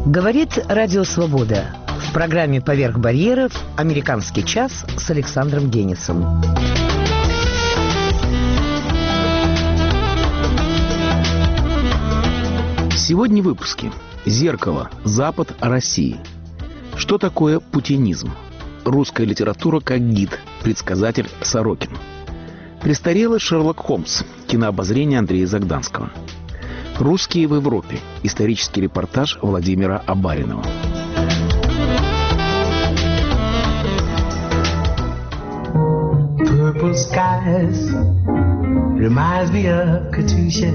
Говорит Радио Свобода. В программе «Поверх барьеров» «Американский час» с Александром Генисом. Сегодня в выпуске. Зеркало. Запад о России. Что такое путинизм? Русская литература как гид. Предсказатель Сорокин. Престарелый Шерлок Холмс. Кинообозрение Андрея Загданского. Русские в Европе. Исторический репортаж Владимира Абаринова. Purple skies reminds me of Katusha.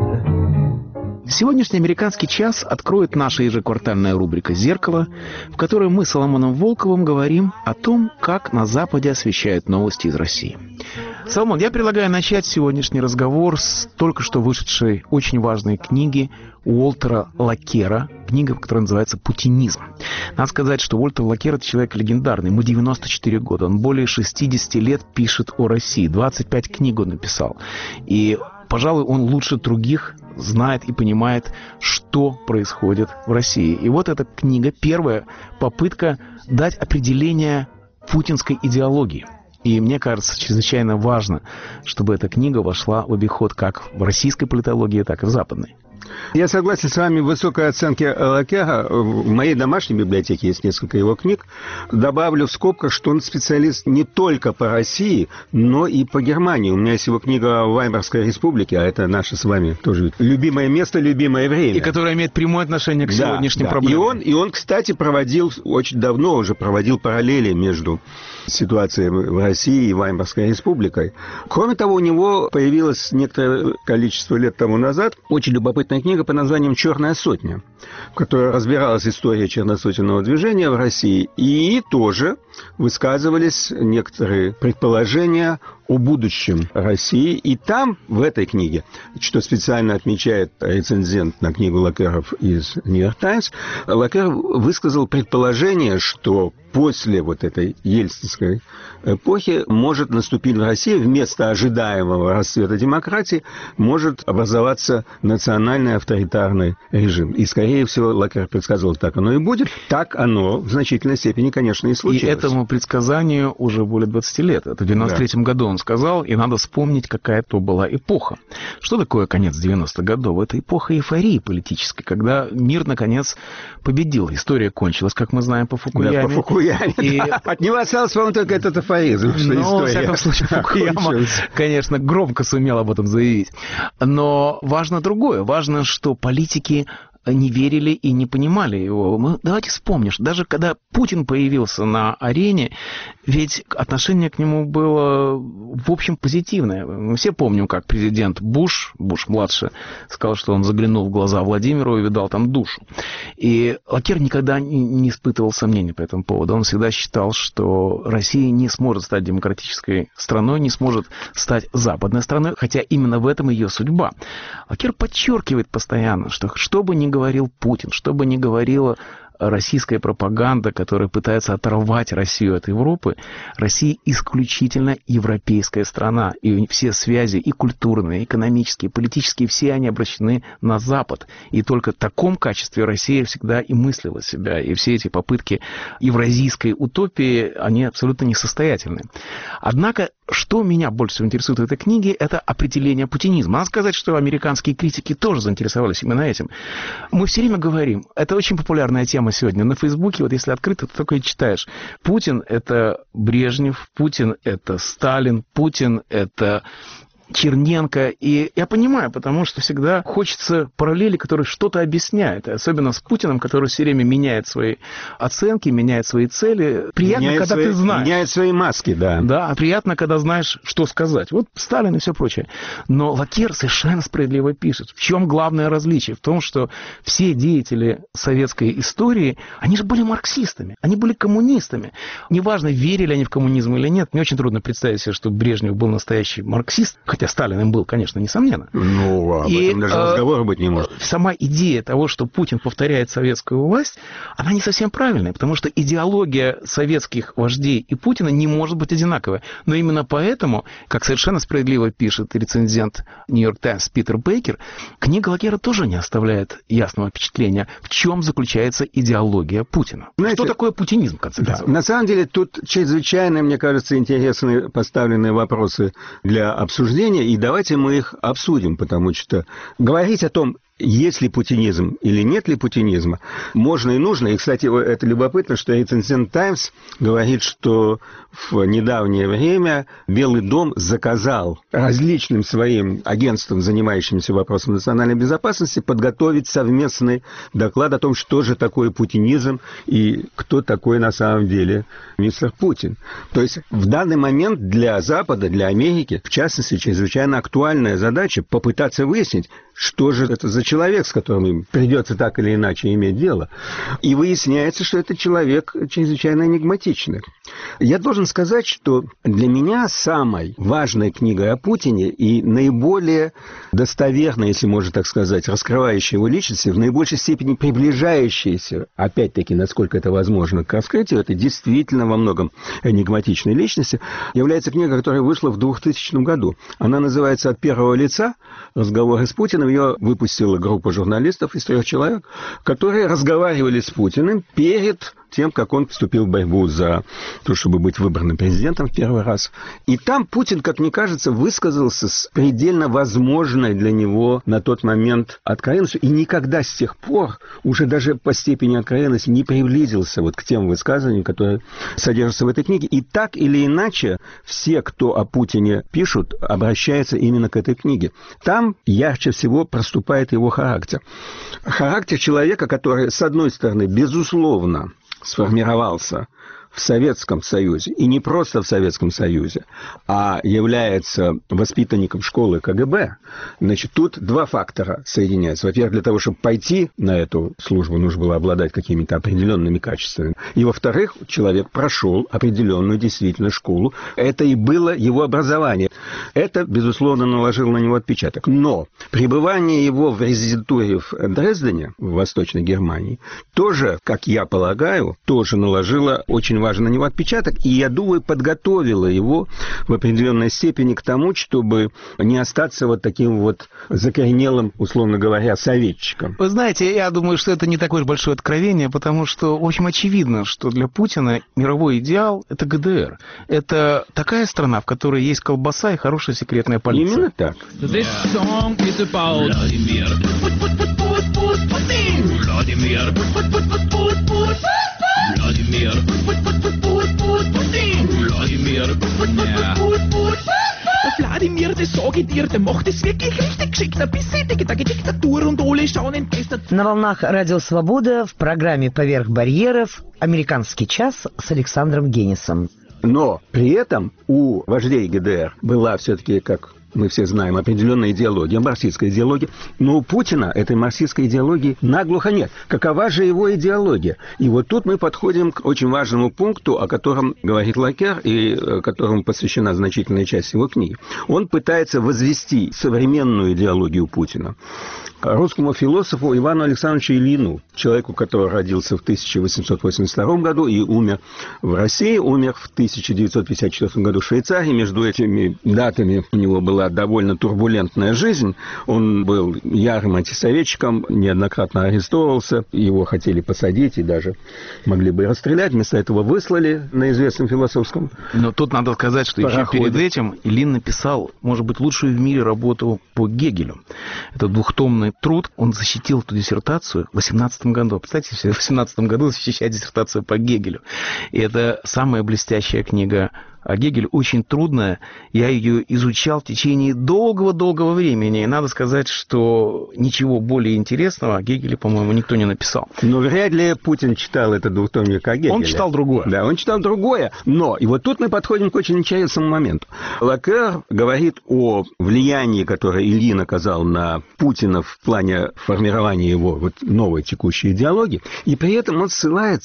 Сегодняшний «Американский час» откроет наша ежеквартальная рубрика «Зеркало», в которой мы с Соломоном Волковым говорим о том, как на Западе освещают новости из России. Соломон, я предлагаю начать сегодняшний разговор с только что вышедшей очень важной книги Уолтера Лакера, книга, которая называется «Путинизм». Надо сказать, что Уолтер Лакер – это человек легендарный, ему 94 года, он более 60 лет пишет о России, 25 книг он написал. И, пожалуй, он лучше других знает и понимает, что происходит в России. И вот эта книга, первая попытка дать определение путинской идеологии. И мне кажется, чрезвычайно важно, чтобы эта книга вошла в обиход как в российской политологии, так и в западной. Я согласен с вами в высокой оценке Лакера. В моей домашней библиотеке есть несколько его книг. Добавлю в скобках, что он специалист не только по России, но и по Германии. У меня есть его книга о Веймарской республике, а это наше с вами тоже любимое место, любимое время. И которое имеет прямое отношение к сегодняшним проблемам. И он, кстати, очень давно уже проводил параллели между ситуацией в России и Веймарской республикой. Кроме того, у него появилось некоторое количество лет тому назад очень любопытная книга под названием «Черная сотня», в которой разбиралась история черносотенного движения в России, и тоже высказывались некоторые предположения о будущем России. И там, в этой книге, что специально отмечает рецензент на книгу Лакеров из «Нью-Йорк Таймс», Лакер высказал предположение, что после вот этой ельцинской эпохи может наступить в России вместо ожидаемого расцвета демократии может образоваться национальный авторитарный режим. И, скорее всего, Лакер предсказывал, так оно и будет. Так оно в значительной степени, конечно, и случилось. И этому предсказанию уже более 20 лет. Это в 93-м году он сказал, и надо вспомнить, какая то была эпоха. Что такое конец 90-х годов? Это эпоха эйфории политической, когда мир, наконец, победил. История кончилась, как мы знаем, по Фукуяме. Да, по Фукуяме. И... Да. От него осталось, по-моему, только этот афоризм, что история. Во всяком случае, Фукуяма, конечно, громко сумел об этом заявить. Но важно другое. Важно, что политики не верили и не понимали его. Давайте вспомним, что даже когда Путин появился на арене, ведь отношение к нему было, в общем, позитивное. Мы все помним, как президент Буш-младший, сказал, что он заглянул в глаза Владимиру и видал там душу. И Лакер никогда не испытывал сомнений по этому поводу. Он всегда считал, что Россия не сможет стать демократической страной, не сможет стать западной страной, хотя именно в этом ее судьба. Лакер подчеркивает постоянно, что бы ни говорил Путин, что бы ни говорила российская пропаганда, которая пытается оторвать Россию от Европы, Россия исключительно европейская страна. И все связи, и культурные, и экономические, и политические, все они обращены на Запад. И только в таком качестве Россия всегда и мыслила себя. И все эти попытки евразийской утопии, они абсолютно несостоятельны. Однако, что меня больше всего интересует в этой книге, это определение путинизма. Надо сказать, что американские критики тоже заинтересовались именно этим. Мы все время говорим, это очень популярная тема сегодня на Фейсбуке, вот если открыто, ты только и читаешь. Путин – это Брежнев, Путин – это Сталин, Путин – это Черненко. И я понимаю, потому что всегда хочется параллели, которые что-то объясняют. И особенно с Путиным, который все время меняет свои оценки, меняет свои цели. Приятно, когда ты знаешь. Меняет свои маски, да. Да, приятно, когда знаешь, что сказать. Вот Сталин и все прочее. Но Лакер совершенно справедливо пишет. В чем главное различие? В том, что все деятели советской истории, они же были марксистами, они были коммунистами. Неважно, верили они в коммунизм или нет. Мне очень трудно представить себе, что Брежнев был настоящий марксист. хотя Сталин им был, конечно, несомненно. Ну, об этом даже разговора быть не может. Сама идея того, что Путин повторяет советскую власть, она не совсем правильная, потому что идеология советских вождей и Путина не может быть одинаковой. Но именно поэтому, как совершенно справедливо пишет рецензент «Нью-Йорк Таймс» Питер Бейкер, книга Лакера тоже не оставляет ясного впечатления, в чем заключается идеология Путина. Знаете, что такое путинизм, в конце концов? На самом деле, тут чрезвычайно, мне кажется, интересные поставленные вопросы для обсуждения, и давайте мы их обсудим, потому что говорить о том, есть ли путинизм или нет ли путинизма, можно и нужно. И, кстати, это любопытно, что рецензент «Таймс» говорит, что в недавнее время Белый дом заказал различным своим агентствам, занимающимся вопросом национальной безопасности, подготовить совместный доклад о том, что же такое путинизм и кто такой на самом деле мистер Путин. То есть в данный момент для Запада, для Америки, в частности, чрезвычайно актуальная задача попытаться выяснить, что же это за человек, с которым им придется так или иначе иметь дело. И выясняется, что это человек чрезвычайно энигматичный. Я должен сказать, что для меня самой важной книгой о Путине и наиболее достоверной, если можно так сказать, раскрывающей его личности, в наибольшей степени приближающейся, опять-таки, насколько это возможно, к раскрытию этой действительно во многом энигматичной личности, является книга, которая вышла в 2000 году. Она называется «От первого лица. Разговоры с Путиным». Ее выпустила группа журналистов из 3 человек, которые разговаривали с Путиным перед тем, как он вступил в борьбу за то, чтобы быть выбранным президентом в первый раз. И там Путин, как мне кажется, высказался с предельно возможной для него на тот момент откровенностью, и никогда с тех пор, уже даже по степени откровенности, не приблизился вот к тем высказываниям, которые содержатся в этой книге. И так или иначе, все, кто о Путине пишут, обращаются именно к этой книге. Там ярче всего проступает его характер. Характер человека, который, с одной стороны, безусловно, сформировался в Советском Союзе, и не просто в Советском Союзе, а является воспитанником школы КГБ, значит, тут два фактора соединяются. Во-первых, для того, чтобы пойти на эту службу, нужно было обладать какими-то определенными качествами. И, во-вторых, человек прошел определенную действительно школу. Это и было его образование. Это, безусловно, наложило на него отпечаток. Но пребывание его в резидентуре в Дрездене, в Восточной Германии, тоже, как я полагаю, тоже наложило очень важный на него отпечаток, и, я думаю, подготовила его в определенной степени к тому, чтобы не остаться вот таким вот закоренелым, условно говоря, советчиком. Вы знаете, я думаю, что это не такое уж большое откровение, потому что очень очевидно, что для Путина мировой идеал — это ГДР. Это такая страна, в которой есть колбаса и хорошая секретная полиция. Именно так. Wladimir, das sag ich dir, der macht es wirklich richtig geschickt. Ein bisschen Diktatur und alle schauen entgeistert. На волнах Радио Свобода в программе «Поверх барьеров» «Американский час» с Александром Генисом. Но при этом у вождей ГДР была все-таки, как мы все знаем, определенная идеология, марксистская идеология, но у Путина этой марксистской идеологии наглухо нет. Какова же его идеология? И вот тут мы подходим к очень важному пункту, о котором говорит Лакер и которому посвящена значительная часть его книги. Он пытается возвести современную идеологию Путина русскому философу Ивану Александровичу Ильину, человеку, который родился в 1882 году и умер в России, умер в 1954 году в Швейцарии. Между этими датами у него была довольно турбулентная жизнь. Он был ярым антисоветчиком, неоднократно арестовывался, его хотели посадить и даже могли бы расстрелять. Вместо этого выслали на известном философском Но тут надо сказать, что пароходе. еще перед этим Ильин написал, может быть, лучшую в мире работу по Гегелю. Это двухтомный труд. Он защитил эту диссертацию в 18 году. Представьте себе, в 18 году защищать диссертацию по Гегелю. И это самая блестящая книга о Гегеле, очень трудная. Я ее изучал в течение долгого-долгого времени. И надо сказать, что ничего более интересного о Гегеле, по-моему, никто не написал. Но вряд ли Путин читал этот двухтомник о Гегеле. Он читал другое. Да, он читал другое. Но, и вот тут мы подходим к очень интересному моменту. Лакер говорит о влиянии, которое Ильин оказал на Путина в плане формирования его вот новой текущей идеологии, и при этом он ссылается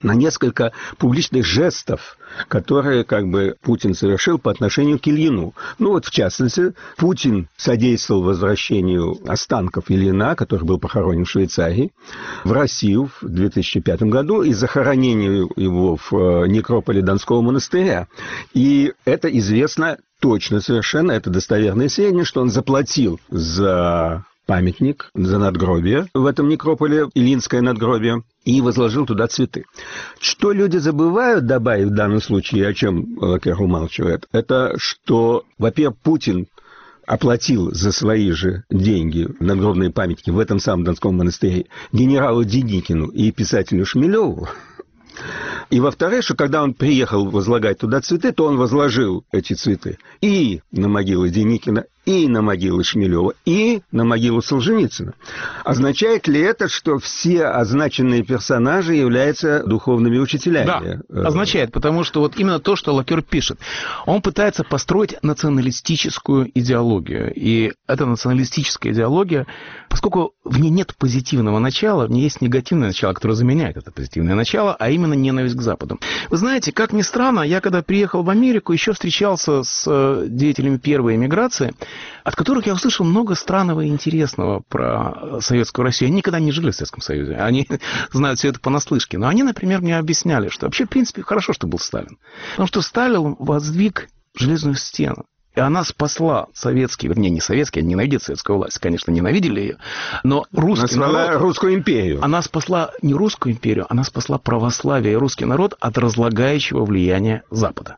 на несколько публичных жестов, которые Путин совершил по отношению к Ильину. В частности, Путин содействовал возвращению останков Ильина, который был похоронен в Швейцарии, в Россию в 2005 году и захоронению его в некрополе Донского монастыря. И это известно точно совершенно, это достоверное сведения, что он заплатил за памятник, за надгробие в этом некрополе, Ильинское надгробие, и возложил туда цветы. Что люди забывают добавить в данном случае, о чем Лакер умалчивает, это что, во-первых, Путин оплатил за свои же деньги надгробные памятники в этом самом Донском монастыре генералу Деникину и писателю Шмелеву. И, во-вторых, что когда он приехал возлагать туда цветы, то он возложил эти цветы и на могилу Деникина, и на могилу Шмелева, и на могилу Солженицына. Означает ли это, что все означенные персонажи являются духовными учителями? Да, означает, потому что вот именно то, что Лакер пишет. Он пытается построить националистическую идеологию. И эта националистическая идеология, поскольку в ней нет позитивного начала, в ней есть негативное начало, которое заменяет это позитивное начало, а именно ненависть к Западу. Вы знаете, как ни странно, я когда приехал в Америку, еще встречался с деятелями первой эмиграции, от которых я услышал много странного и интересного про Советскую Россию. Они никогда не жили в Советском Союзе, они знают все это понаслышке. Но они, например, мне объясняли, что вообще, в принципе, хорошо, что был Сталин. Потому что Сталин воздвиг железную стену. И она спасла советские, вернее, не советские, они ненавидят советскую власть, конечно, ненавидели ее, но русский народ... Русскую империю. Она спасла не русскую империю, она спасла православие и русский народ от разлагающего влияния Запада.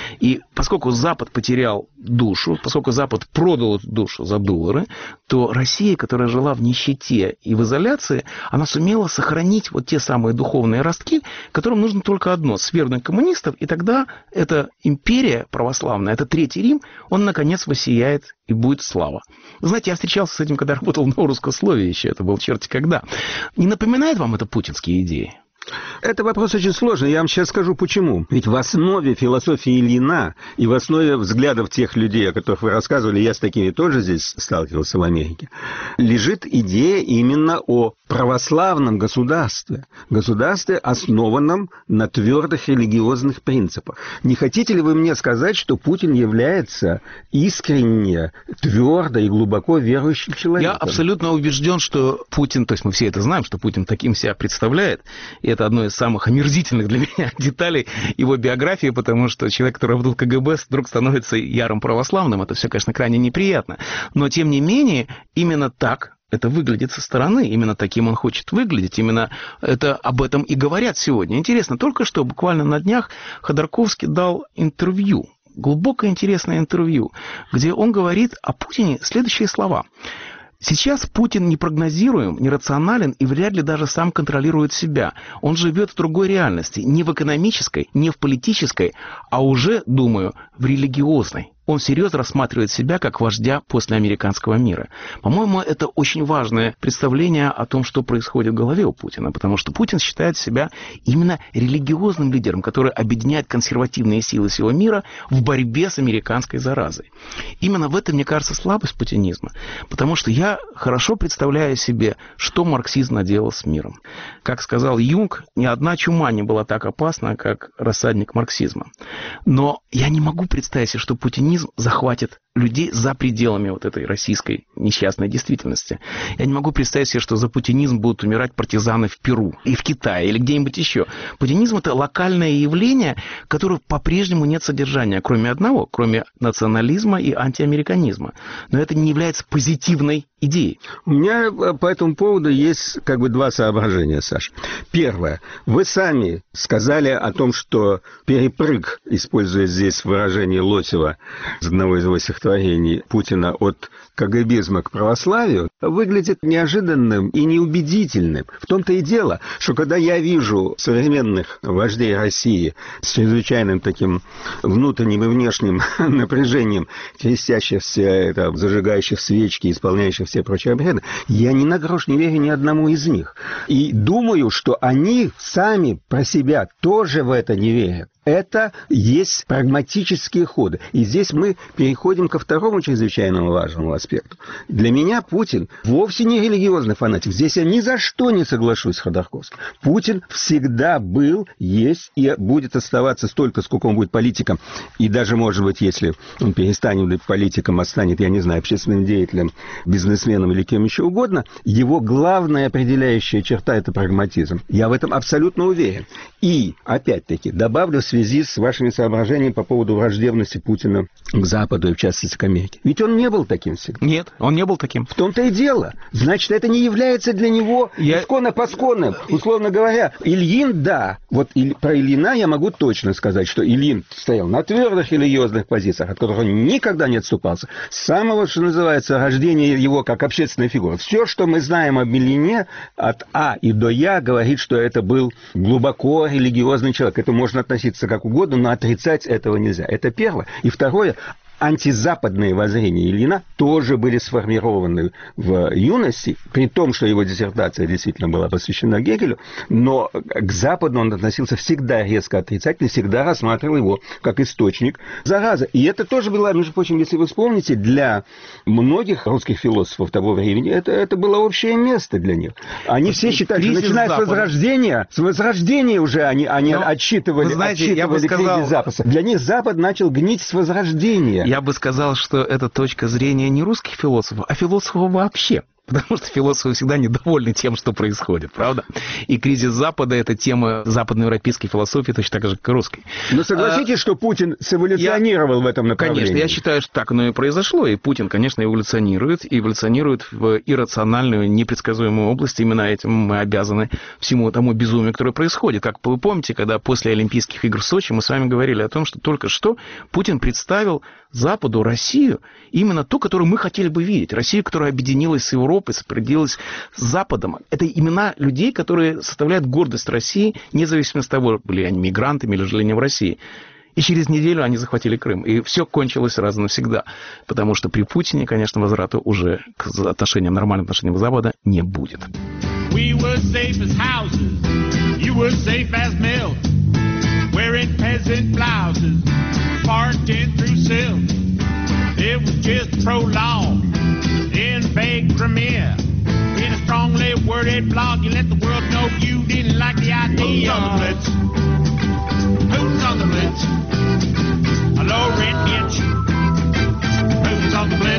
И поскольку Запад потерял душу, поскольку Запад продал эту душу за доллары, то Россия, которая жила в нищете и в изоляции, она сумела сохранить вот те самые духовные ростки, которым нужно только одно – свергнуть коммунистов, и тогда эта империя православная, это Третий Рим, он, наконец, воссияет и будет слава. Вы знаете, я встречался с этим, когда работал в Новорусскословии еще, это был черти когда. Не напоминает вам это путинские идеи? Это вопрос очень сложный, я вам сейчас скажу почему. Ведь в основе философии Ильина и в основе взглядов тех людей, о которых вы рассказывали, я с такими тоже здесь сталкивался в Америке, лежит идея именно о православном государстве. Государстве, основанном на твердых религиозных принципах. Не хотите ли вы мне сказать, что Путин является искренне, твердо и глубоко верующим человеком? Я абсолютно убежден, что Путин, то есть мы все это знаем, что Путин таким себя представляет, и это одно из самых омерзительных для меня деталей его биографии, потому что человек, который работал в КГБ, вдруг становится ярым православным. Это все, конечно, крайне неприятно. Но, тем не менее, именно так это выглядит со стороны. Именно таким он хочет выглядеть. Именно это об этом и говорят сегодня. Интересно, только что, буквально на днях, Ходорковский дал интервью, глубокое интересное интервью, где он говорит о Путине следующие слова. Сейчас Путин непрогнозируем, нерационален и вряд ли даже сам контролирует себя. Он живет в другой реальности, не в экономической, не в политической, а уже, думаю, в религиозной. Он серьезно рассматривает себя как вождя после американского мира. По-моему, это очень важное представление о том, что происходит в голове у Путина, потому что Путин считает себя именно религиозным лидером, который объединяет консервативные силы всего мира в борьбе с американской заразой. Именно в этом, мне кажется, слабость путинизма, потому что я хорошо представляю себе, что марксизм наделал с миром. Как сказал Юнг, ни одна чума не была так опасна, как рассадник марксизма. Но я не могу представить себе, что путинизм захватит людей за пределами вот этой российской несчастной действительности. Я не могу представить себе, что за путинизм будут умирать партизаны в Перу и в Китае или где-нибудь еще. Путинизм – это локальное явление, которое по-прежнему нет содержания, кроме одного, кроме национализма и антиамериканизма. Но это не является позитивной идеей. У меня по этому поводу есть два соображения, Саша. Первое. Вы сами сказали о том, что перепрыг, используя здесь выражение Лосева из одного из его стихотворений, Путина от КГБизма к православию, выглядит неожиданным и неубедительным. В том-то и дело, что когда я вижу современных вождей России с чрезвычайным таким внутренним и внешним напряжением, крестящихся, зажигающих свечки, исполняющих все прочие обряды, я ни на грош не верю ни одному из них. И думаю, что они сами про себя тоже в это не верят. Это есть прагматические ходы. И здесь мы переходим ко второму чрезвычайно важному аспекту. аспекту. Для меня Путин вовсе не религиозный фанатик. Здесь я ни за что не соглашусь с Ходорковским. Путин всегда был, есть и будет оставаться столько, сколько он будет политиком. И даже, может быть, если он перестанет быть политиком, а станет, я не знаю, общественным деятелем, бизнесменом или кем еще угодно, его главная определяющая черта – это прагматизм. Я в этом абсолютно уверен. И, опять-таки, добавлю в связи с вашими соображениями по поводу враждебности Путина к Западу и, в частности, к Америке. Ведь он не был таким всегда. Нет, он не был таким. В том-то и дело. Значит, это не является для него исконно-посконным. Условно говоря, Ильин, да. Вот про Ильина я могу точно сказать, что Ильин стоял на твердых религиозных позициях, от которых он никогда не отступался. С самого, что называется, рождения его как общественной фигуры. Все, что мы знаем об Ильине, от А и до Я, говорит, что это был глубоко религиозный человек. Это можно относиться как угодно, но отрицать этого нельзя. Это первое. И второе, антизападные воззрения Ильина тоже были сформированы в юности, при том, что его диссертация действительно была посвящена Гегелю, но к Западу он относился всегда резко отрицательно, всегда рассматривал его как источник заразы. И это тоже было, между прочим, если вы вспомните, для многих русских философов того времени это было общее место для них. Они все считали, что начиная с Возрождения уже они отсчитывали кризис Запада. Для них Запад начал гнить с Возрождения. Я бы сказал, что это точка зрения не русских философов, а философов вообще. Потому что философы всегда недовольны тем, что происходит, правда? И кризис Запада – это тема западноевропейской философии, точно так же, как и русской. Но согласитесь, что Путин эволюционировал в этом направлении? Конечно, я считаю, что так оно и произошло. И Путин, конечно, эволюционирует в иррациональную, непредсказуемую область. Именно этим мы обязаны всему тому безумию, которое происходит. Как вы помните, когда после Олимпийских игр в Сочи мы с вами говорили о том, что только что Путин представил Западу Россию, именно ту, которую мы хотели бы видеть. Россию, которая объединилась с Европой, сопрягилась с Западом. Это имена людей, которые составляют гордость России, независимо от того, были они мигрантами или жили они в России. И через неделю они захватили Крым. И все кончилось раз и навсегда. Потому что при Путине, конечно, возврата уже к нормальным отношениям Запада не будет. We were safe as houses, you were safe as milk, wearing peasant blouses, marching through silk. It was just prologue in vague premiere. In a strongly worded blog, you let the world know you didn't like the idea. Who's on the blitz? Hello, Red Hitch. Who's on the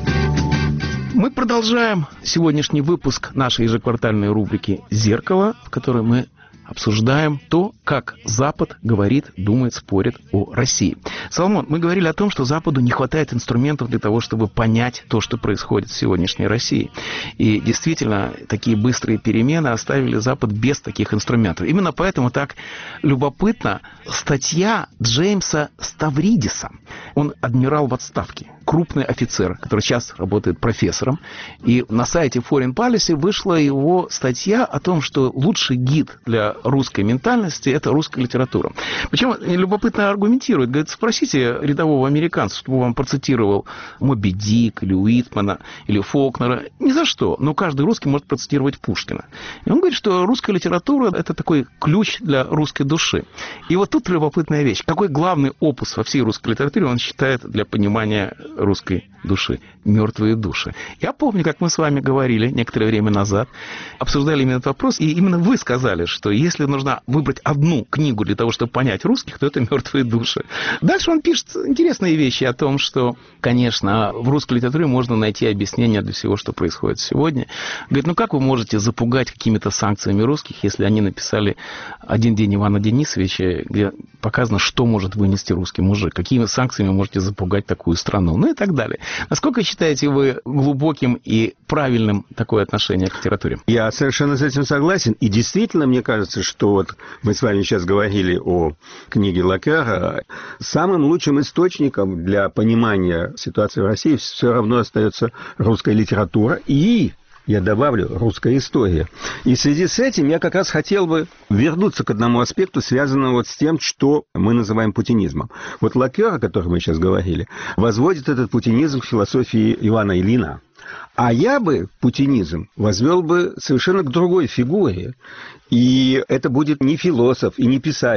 blitz? Мы продолжаем сегодняшний выпуск нашей ежеквартальной рубрики «Зеркало», в которой мы обсуждаем то, как Запад говорит, думает, спорит о России. Соломон, мы говорили о том, что Западу не хватает инструментов для того, чтобы понять то, что происходит в сегодняшней России. И действительно, такие быстрые перемены оставили Запад без таких инструментов. Именно поэтому так любопытна статья Джеймса Ставридиса. Он адмирал в отставке, крупный офицер, который сейчас работает профессором. И на сайте Foreign Policy вышла его статья о том, что лучший гид для русской ментальности – это русская литература. Причем любопытно аргументирует. Говорит, спросите рядового американца, чтобы он вам процитировал Моби Дик или Уитмана или Фолкнера. Ни за что. Но каждый русский может процитировать Пушкина. И он говорит, что русская литература – это такой ключ для русской души. И вот тут любопытная вещь. Какой главный опус во всей русской литературе он считает для понимания русской души? Мертвые души. Я помню, как мы с вами говорили некоторое время назад, обсуждали именно этот вопрос, и именно вы сказали, что если нужно выбрать одну книгу для того, чтобы понять русских, то это «Мертвые души». Дальше он пишет интересные вещи о том, что, конечно, в русской литературе можно найти объяснение для всего, что происходит сегодня. Говорит, ну как вы можете запугать какими-то санкциями русских, если они написали «Один день Ивана Денисовича», где показано, что может вынести русский мужик, какими санкциями можете запугать такую страну, ну и так далее. Насколько считаете вы глубоким и правильным такое отношение к литературе? Я совершенно с этим согласен. И действительно, мне кажется, что вот мы с вами сейчас говорили о книге Лакера. Самым лучшим источником для понимания ситуации в России все равно остается русская литература и, я добавлю, русская история. И в связи с этим я как раз хотел бы вернуться к одному аспекту, связанному вот с тем, что мы называем путинизмом. Вот Лакер, о котором мы сейчас говорили, возводит этот путинизм к философии Ивана Ильина. А я бы путинизм возвел бы совершенно к другой фигуре. И это будет не философ и не писатель,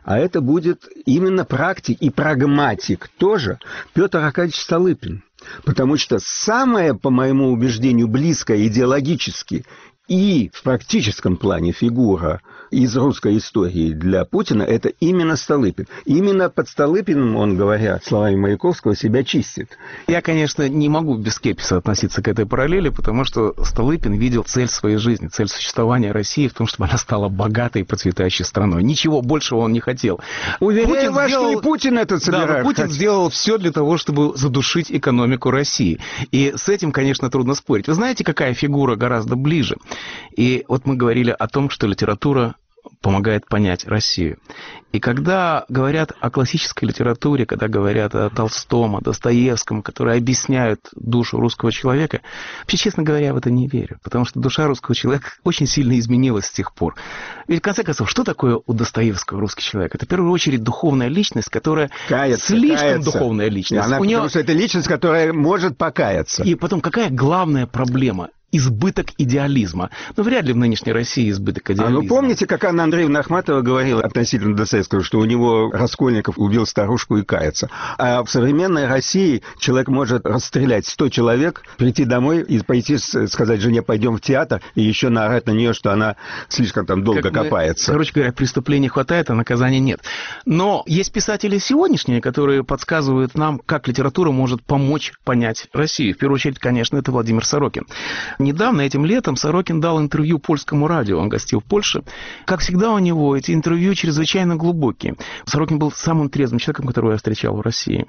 а это будет именно практик и прагматик тоже Петр Аркадьевич Столыпин. Потому что самая, по моему убеждению, близкая идеологически и в практическом плане фигура из русской истории для Путина – это именно Столыпин. Именно под Столыпиным он, говоря словами Маяковского, себя чистит. Я, конечно, не могу без скепсиса относиться к этой параллели, потому что Столыпин видел цель своей жизни, цель существования России в том, чтобы она стала богатой и процветающей страной. Ничего большего он не хотел. Уверяю вас, что и Путин это собирается. Да, Путин сделал все для того, чтобы задушить экономику России. И с этим, конечно, трудно спорить. Вы знаете, какая фигура гораздо ближе? И вот мы говорили о том, что литература помогает понять Россию. И когда говорят о классической литературе, когда говорят о Толстом, о Достоевском, которые объясняют душу русского человека, вообще, честно говоря, я в это не верю. Потому что душа русского человека очень сильно изменилась с тех пор. Ведь, в конце концов, что такое у Достоевского русский человек? Это, в первую очередь, духовная личность, которая слишком духовная личность. Потому что это личность, которая может покаяться. И потом, какая главная проблема? Избыток идеализма. Но вряд ли в нынешней России избыток идеализма. Ну, помните, как Анна Андреевна Ахматова говорила относительно Достоевского, что у него Раскольников убил старушку и кается. А в современной России человек может расстрелять 100 человек, прийти домой и пойти сказать жене: пойдем в театр, и еще наорать на нее, что она слишком там долго копается. Короче говоря, преступлений хватает, а наказания нет. Но есть писатели сегодняшние, которые подсказывают нам, как литература может помочь понять Россию. В первую очередь, конечно, это Владимир Сорокин. Недавно, этим летом, Сорокин дал интервью польскому радио, он гостил в Польше. Как всегда у него эти интервью чрезвычайно глубокие. Сорокин был самым трезвым человеком, которого я встречал в России.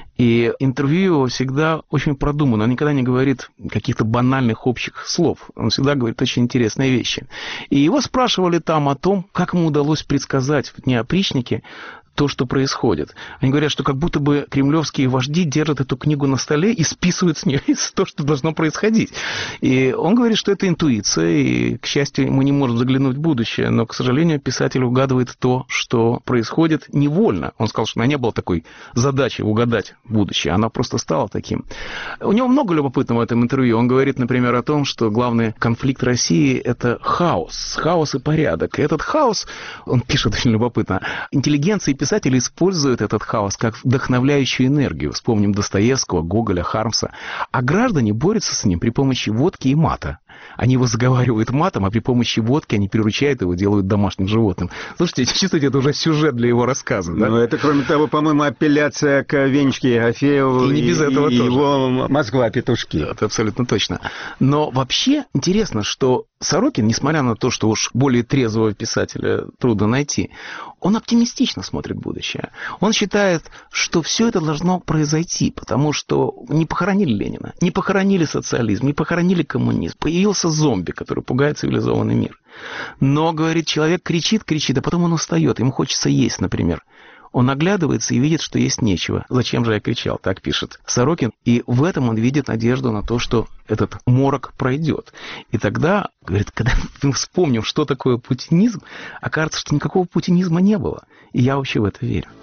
И интервью его всегда очень продумано. Он никогда не говорит каких-то банальных общих слов. Он всегда говорит очень интересные вещи. И его спрашивали там о том, как ему удалось предсказать в дни опричники то, что происходит. Они говорят, что как будто бы кремлевские вожди держат эту книгу на столе и списывают с нее то, что должно происходить. И он говорит, что это интуиция, и, к счастью, мы не можем заглянуть в будущее, но, к сожалению, писатель угадывает то, что происходит невольно. Он сказал, что у меня не было такой задачи угадать будущее, она просто стала таким. У него много любопытного в этом интервью. Он говорит, например, о том, что главный конфликт России – это хаос и порядок. И этот хаос, он пишет очень любопытно, интеллигенция и писатели используют этот хаос как вдохновляющую энергию. Вспомним Достоевского, Гоголя, Хармса. А граждане борются с ним при помощи водки и мата. Они его заговаривают матом, а при помощи водки они приручают его, делают домашним животным. Слушайте, чувствуете, это уже сюжет для его рассказа, да? Ну, это, кроме того, по-моему, апелляция к Венечке Ерофееву и его «Москва-петушки». Это абсолютно точно. Но вообще интересно, что Сорокин, несмотря на то, что уж более трезвого писателя трудно найти, он оптимистично смотрит в будущее. Он считает, что все это должно произойти, потому что не похоронили Ленина, не похоронили социализм, не похоронили коммунизм. Появился зомби, который пугает цивилизованный мир. Но, говорит, человек кричит, а потом он устает, ему хочется есть, например. Он оглядывается и видит, что есть нечего. Зачем же я кричал? Так пишет Сорокин. И в этом он видит надежду на то, что этот морок пройдет. И тогда, говорит, когда мы вспомним, что такое путинизм, окажется, что никакого путинизма не было. И я вообще в это верю.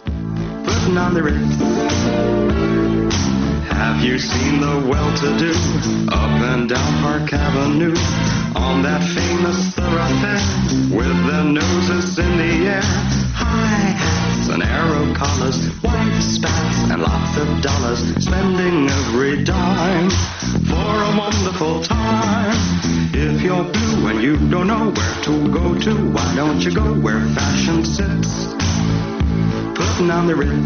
Have you seen the well-to-do up and down Park Avenue on that famous thoroughfare with their noses in the air? High hats and arrow collars, white spats and lots of dollars, spending every dime for a wonderful time. If you're blue and you don't know where to go to, why don't you go where fashion sits, putting on the Ritz.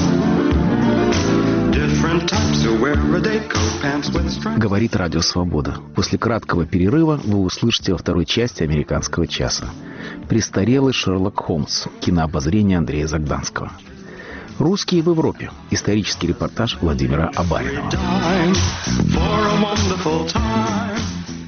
Говорит Радио Свобода. После краткого перерыва вы услышите во второй части «Американского часа». Престарелый Шерлок Холмс. Кинообозрение Андрея Загданского. «Русские в Европе». Исторический репортаж Владимира Абаринова.